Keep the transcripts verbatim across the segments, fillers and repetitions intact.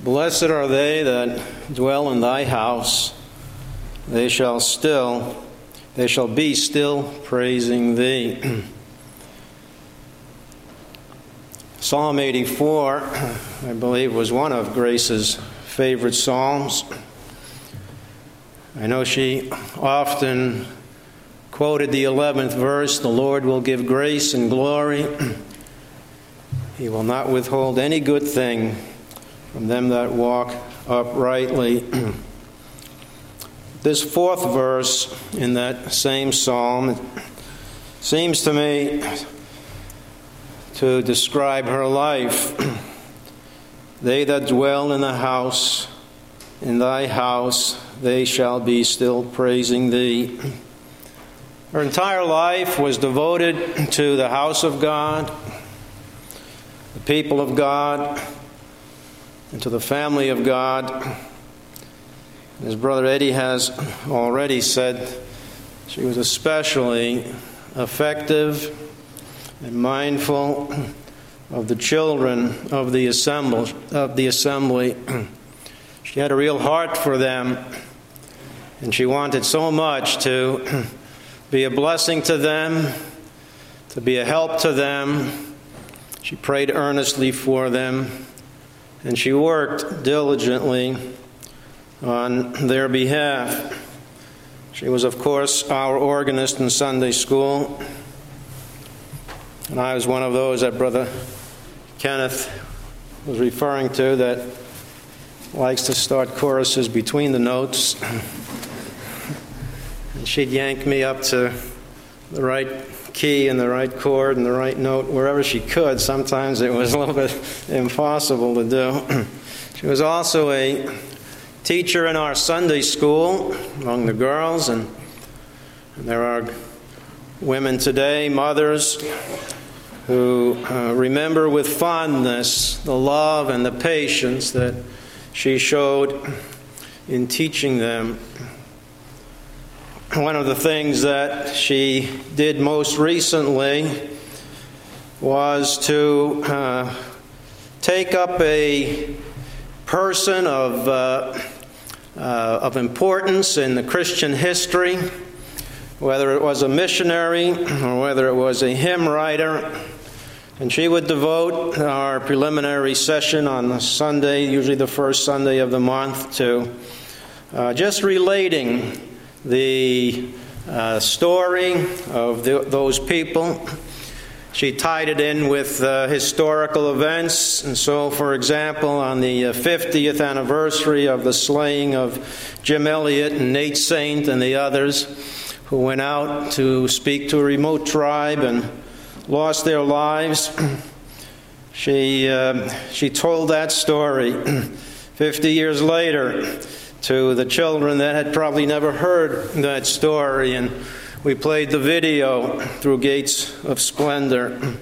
Blessed are they that dwell in thy house. They shall still, they shall be still praising thee. Psalm eighty-four, I believe, was one of Grace's favorite psalms. I know she often quoted the eleventh verse, "The Lord will give grace and glory. He will not withhold any good thing from them that walk uprightly." This fourth verse in that same psalm seems to me to describe her life. They that dwell in the house, in thy house, they shall be still praising thee. Her entire life was devoted to the house of God, the people of God, and to the family of God. As Brother Eddie has already said, she was especially effective and mindful of the children of the assembly. Of the assembly. She had a real heart for them, and she wanted so much to be a blessing to them, to be a help to them. She prayed earnestly for them, and she worked diligently on their behalf. She was, of course, our organist in Sunday school, and I was one of those that Brother Kenneth was referring to that likes to start choruses between the notes. And she'd yank me up to the right key and the right chord and the right note wherever she could. Sometimes it was a little bit impossible to do. She was also a teacher in our Sunday school among the girls, and, and there are women today, mothers, who uh, remember with fondness the love and the patience that she showed in teaching them. One of the things that she did most recently was to uh, take up a person of, uh, uh, of importance in the Christian history, whether it was a missionary or whether it was a hymn writer. And she would devote our preliminary session on the Sunday, usually the first Sunday of the month, to uh, just relating the uh, story of the, those people. She tied it in with uh, historical events. And so, for example, on the fiftieth anniversary of the slaying of Jim Elliot and Nate Saint and the others who went out to speak to a remote tribe and lost their lives, she uh, she told that story fifty years later to the children that had probably never heard that story, and we played the video through Gates of Splendor.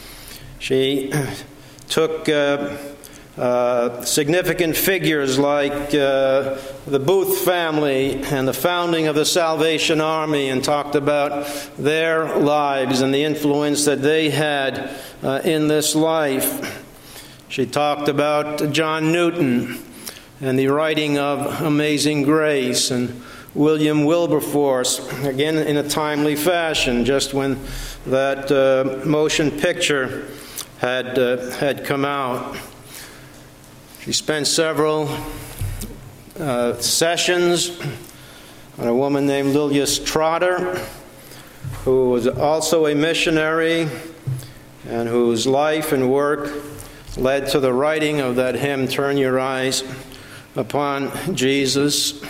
She took uh, uh, significant figures like uh, the Booth family and the founding of the Salvation Army and talked about their lives and the influence that they had uh, in this life. She talked about John Newton and the writing of Amazing Grace, and William Wilberforce, again in a timely fashion, just when that uh, motion picture had uh, had come out. She spent several uh, sessions on a woman named Lilias Trotter, who was also a missionary and whose life and work led to the writing of that hymn, "Turn Your Eyes Upon Jesus."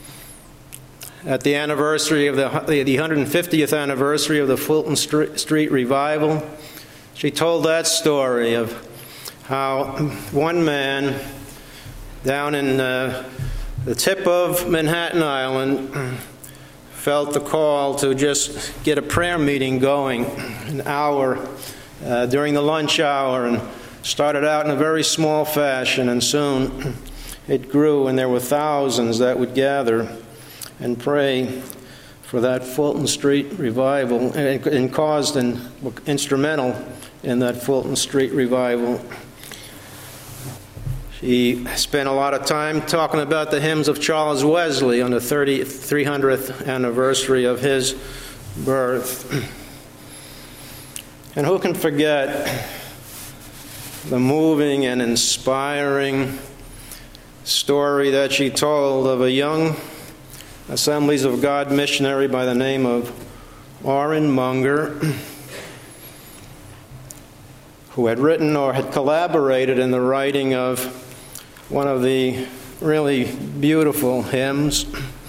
At the anniversary of the, the one hundred fiftieth anniversary of the Fulton Street Revival, she told that story of how one man down in uh, the tip of Manhattan Island felt the call to just get a prayer meeting going, an hour uh, during the lunch hour, and started out in a very small fashion, and soon it grew, and there were thousands that would gather and pray for that Fulton Street revival, and, and caused and were instrumental in that Fulton Street revival. She spent a lot of time talking about the hymns of Charles Wesley on the three hundredth anniversary of his birth. And who can forget the moving and inspiring story that she told of a young Assemblies of God missionary by the name of Orrin Munger, who had written or had collaborated in the writing of one of the really beautiful hymns.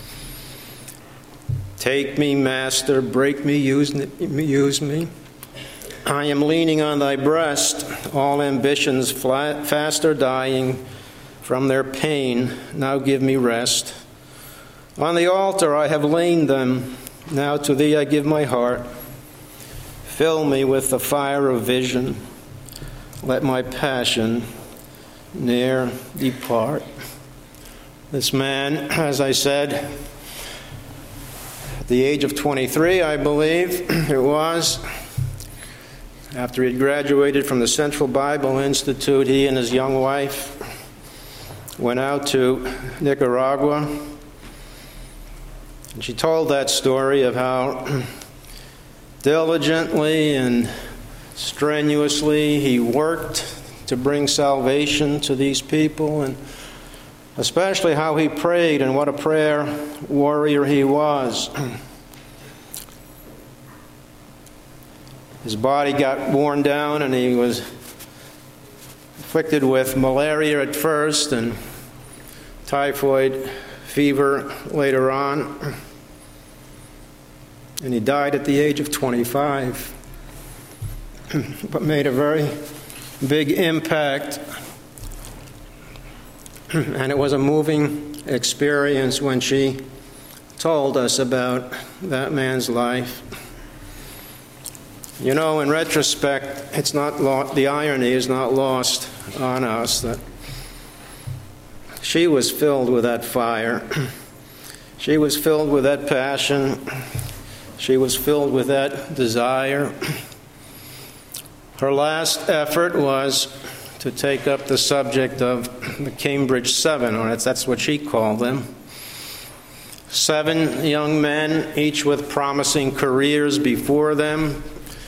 Take me, Master, break me, use me, use me. I am leaning on thy breast, all ambitions flat, fast are dying from their pain. Now give me rest. On the altar I have lain them, now to thee I give my heart. Fill me with the fire of vision, let my passion ne'er depart. This man, as I said, at the age of twenty-three, I believe it was, after he had graduated from the Central Bible Institute, he and his young wife went out to Nicaragua. And she told that story of how diligently and strenuously he worked to bring salvation to these people, and especially how he prayed and what a prayer warrior he was. His body got worn down and he was afflicted with malaria at first and typhoid fever later on. And he died at the age of twenty-five, but made a very big impact. And it was a moving experience when she told us about that man's life. You know, in retrospect, it's not lo- the irony is not lost on us that she was filled with that fire. She was filled with that passion. She was filled with that desire. Her last effort was to take up the subject of the Cambridge Seven, or that's what she called them. Seven young men, each with promising careers before them.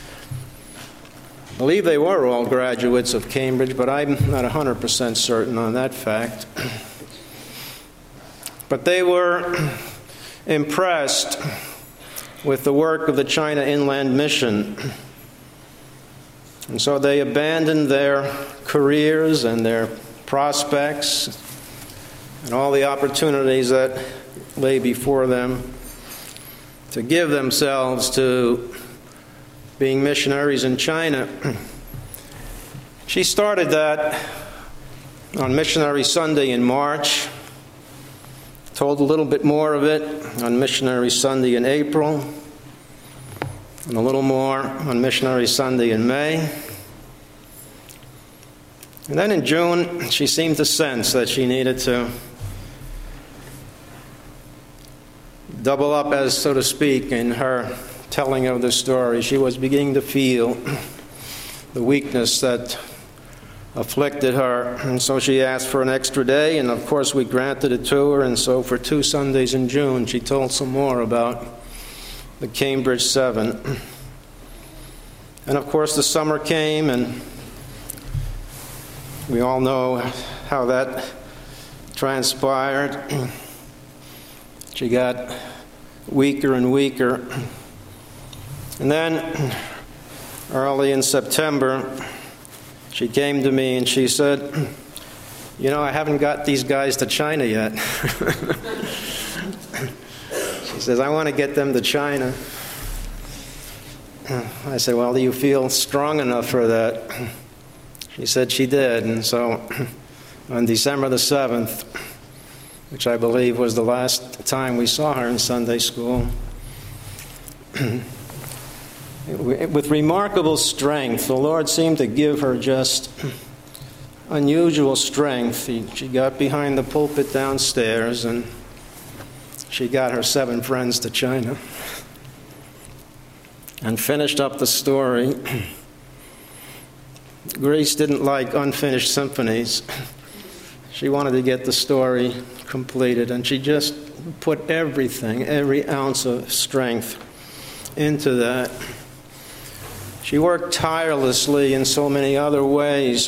I believe they were all graduates of Cambridge, but I'm not one hundred percent certain on that fact. But they were impressed with the work of the China Inland Mission. And so they abandoned their careers and their prospects and all the opportunities that lay before them to give themselves to being missionaries in China. She started that on Missionary Sunday in March, told a little bit more of it on Missionary Sunday in April, and a little more on Missionary Sunday in May. And then in June, she seemed to sense that she needed to double up, as so to speak, in her telling of the story. She was beginning to feel the weakness that afflicted her, and so she asked for an extra day, and of course we granted it to her. And so for two Sundays in June, she told some more about the Cambridge Seven. And of course the summer came, and we all know how that transpired. She got weaker and weaker. And then early in September, she came to me and she said, you know, I haven't got these guys to China yet. She says, I want to get them to China. I said, well, do you feel strong enough for that? She said she did. And so on December the seventh, which I believe was the last time we saw her in Sunday school, with remarkable strength, the Lord seemed to give her just unusual strength. She got behind the pulpit downstairs and she got her seven friends to China and finished up the story. Grace didn't like unfinished symphonies, She wanted to get the story completed, and she just put everything, every ounce of strength into that. She worked tirelessly in so many other ways,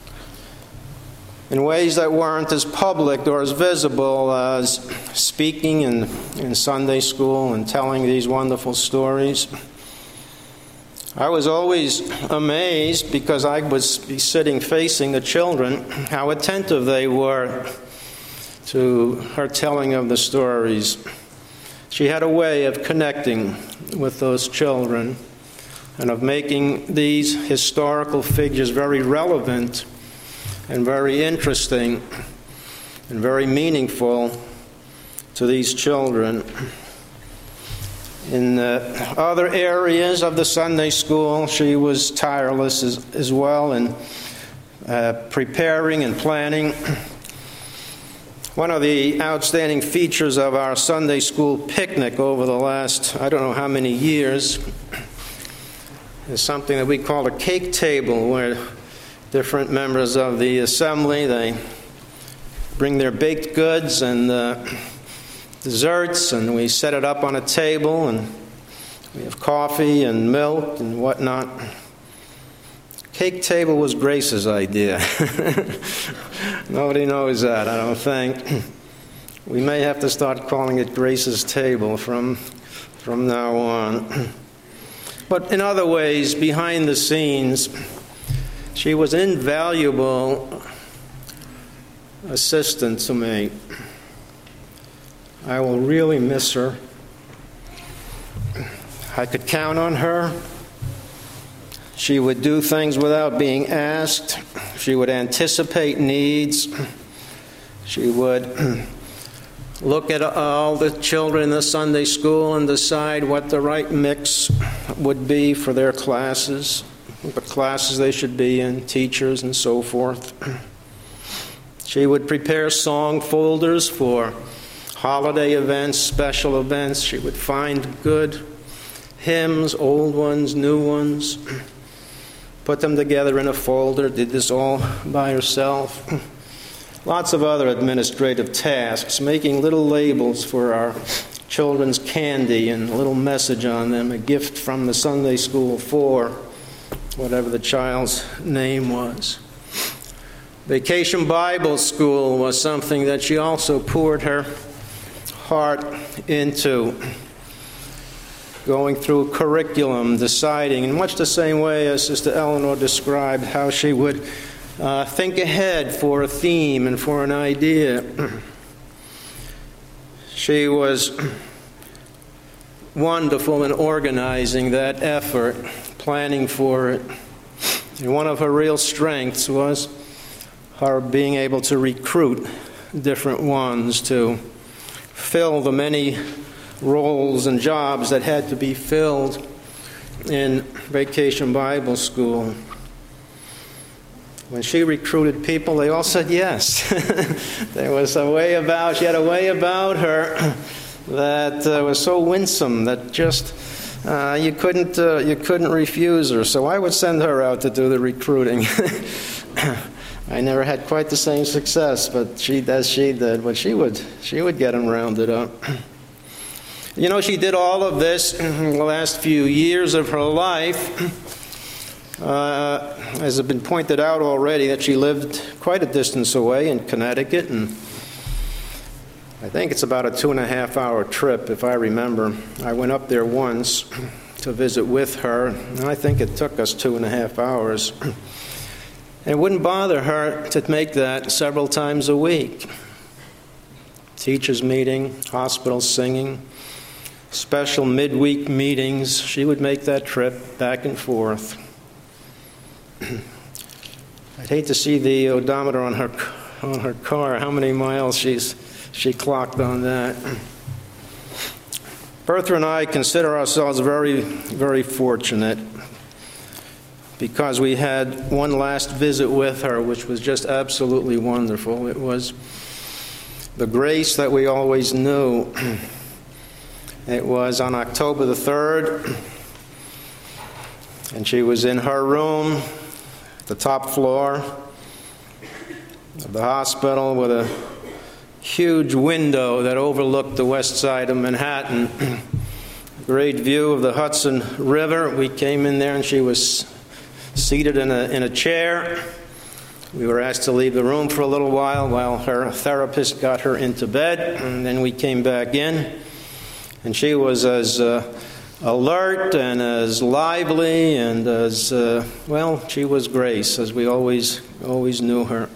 in ways that weren't as public or as visible as speaking in, in Sunday school and telling these wonderful stories. I was always amazed, because I would be sitting facing the children, how attentive they were to her telling of the stories. She had a way of connecting with those children and of making these historical figures very relevant and very interesting and very meaningful to these children. In uh, other areas of the Sunday school, she was tireless as, as well in uh, preparing and planning. One of the outstanding features of our Sunday school picnic over the last, I don't know how many years, is something that we call a cake table, where different members of the assembly, they bring their baked goods and uh, desserts, and we set it up on a table, and we have coffee and milk and whatnot. Cake table was Grace's idea. Nobody knows that, I don't think. We may have to start calling it Grace's table from, from now on. But in other ways, behind the scenes, she was an invaluable assistant to me. I will really miss her. I could count on her. She would do things without being asked. She would anticipate needs. She would look at all the children in the Sunday school and decide what the right mix would be for their classes, what classes they should be in, teachers, and so forth. She would prepare song folders for holiday events, special events. She would find good hymns, old ones, new ones, put them together in a folder, did this all by herself. Lots of other administrative tasks, making little labels for our children's candy and a little message on them, a gift from the Sunday school for whatever the child's name was. Vacation Bible School was something that she also poured her heart into, going through curriculum, deciding, in much the same way as Sister Eleanor described, how she would uh, think ahead for a theme and for an idea. She was wonderful in organizing that effort, planning for it. And one of her real strengths was her being able to recruit different ones to fill the many roles and jobs that had to be filled in Vacation Bible School. When she recruited people, they all said yes. There was a way about, she had a way about her that uh, was so winsome that just uh, you couldn't uh, you couldn't refuse her. So I would send her out to do the recruiting. I never had quite the same success, but she as she did. But she would she would get them rounded up. You know, she did all of this in the last few years of her life. Uh, as has been pointed out already, that she lived quite a distance away in Connecticut, and I think it's about a two and a half hour trip, if I remember. I went up there once to visit with her, and I think it took us two and a half hours. And it wouldn't bother her to make that several times a week. Teachers' meeting, hospital singing, special midweek meetings. She would make that trip back and forth. I'd hate to see the odometer on her on her car, how many miles she's she clocked on that. Bertha and I consider ourselves very, very fortunate because we had one last visit with her, which was just absolutely wonderful. It was the Grace that we always knew. It was on October the third, and she was in her room, the top floor, of the hospital with a huge window that overlooked the west side of Manhattan. Great view of the Hudson River. We came in there and she was seated in a, in a chair. We were asked to leave the room for a little while while her therapist got her into bed, and then we came back in, and she was as uh, alert and as lively and as, uh, well, she was Grace, as we always, always knew her.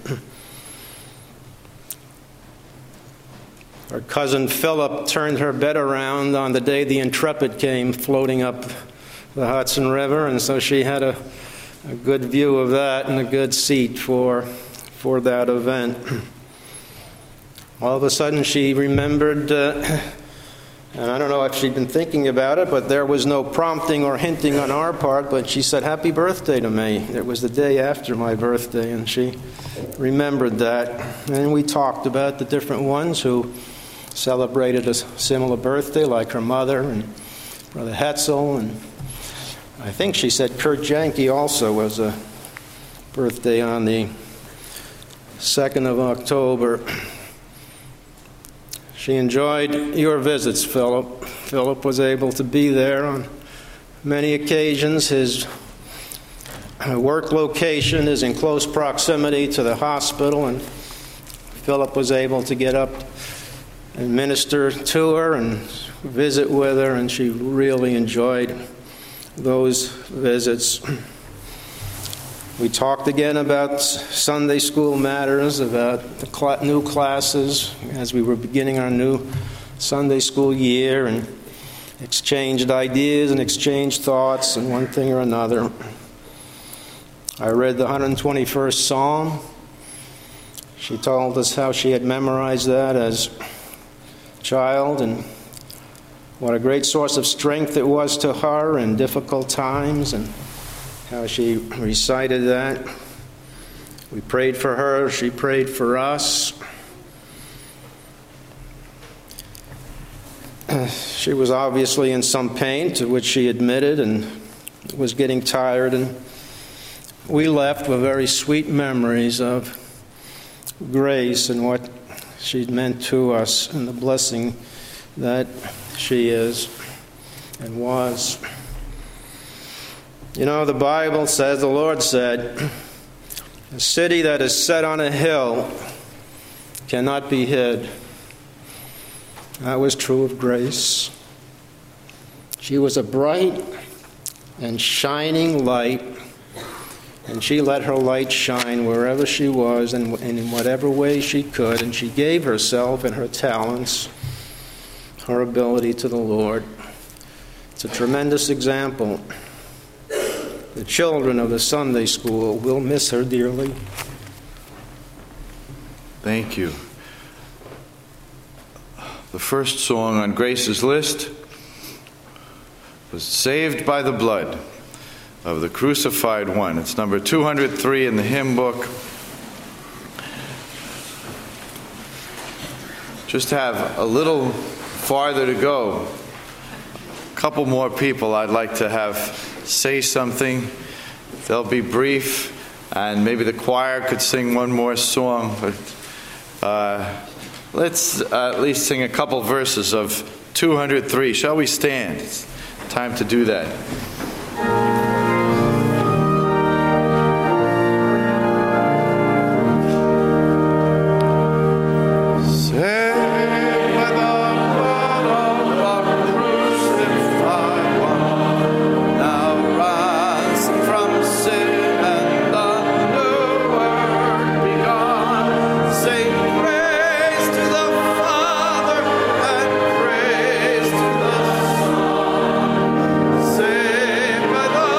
Her cousin Philip turned her bed around on the day the Intrepid came floating up the Hudson River, and so she had a a good view of that and a good seat for for that event. All of a sudden she remembered, uh, and I don't know if she'd been thinking about it, but there was no prompting or hinting on our part, but she said, "Happy birthday to me." It was the day after my birthday, and she remembered that. And we talked about the different ones who celebrated a similar birthday, like her mother and Brother Hetzel, and I think she said Kurt Janke also was a birthday on the second of October. She enjoyed your visits, Philip. Philip was able to be there on many occasions. His work location is in close proximity to the hospital, and Philip was able to get up and minister to her and visit with her, and she really enjoyed those visits. We talked again about Sunday school matters, about the cl- new classes as we were beginning our new Sunday school year, and exchanged ideas and exchanged thoughts and one thing or another. I read the one hundred twenty-first Psalm. She told us how she had memorized that as a child, and what a great source of strength it was to her in difficult times, and how she recited that. We prayed for her. She prayed for us. She was obviously in some pain, to which she admitted, and was getting tired. And we left with very sweet memories of Grace and what she'd meant to us and the blessing that she is and was. You know, the Bible says, the Lord said, "A city that is set on a hill cannot be hid." That was true of Grace. She was a bright and shining light, and she let her light shine wherever she was and in whatever way she could, and she gave herself and her talents, her ability to the Lord. It's a tremendous example. The children of the Sunday school will miss her dearly. Thank you. The first song on Grace's list was "Saved by the Blood of the Crucified One." It's number two hundred three in the hymn book. Just have a little farther to go. A couple more people I'd like to have say something. They'll be brief, and maybe the choir could sing one more song. But uh, let's uh, at least sing a couple verses of two hundred three. Shall we stand? It's time to do that. Say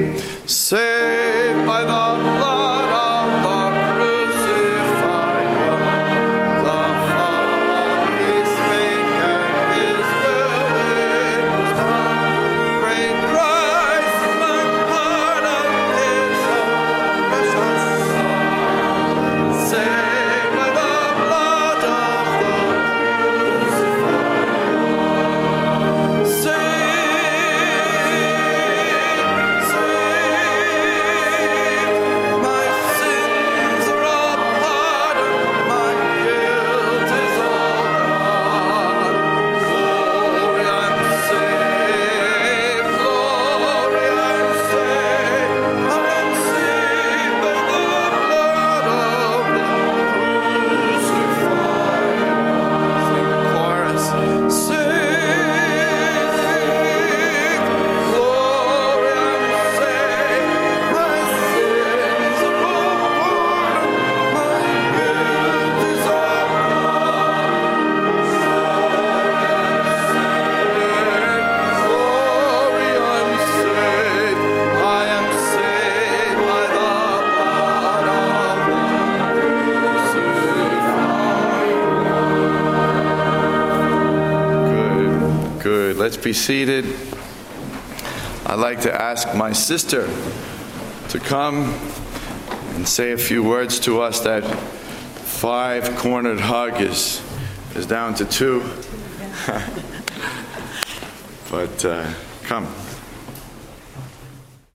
saved by the blood of the crucified one, the fall of his faith and his will is done. Great Christ, the blood of his own precious Son, saved by the blood of the crucified. Saved, saved, my sins are all pardoned, my guilt is all gone. Glory, I'm saved, glory, I'm saved, I'm saved by the blood of the crucified. Sing chorus. Saved, glory, I'm saved, my sins are all pardoned, my guilt is all glory, I'm saved, I am saved by the blood of the crucified. Good, good. Let's be seated. I'd like to ask my sister to come and say a few words to us. That five-cornered hug is is down to two. But uh, come.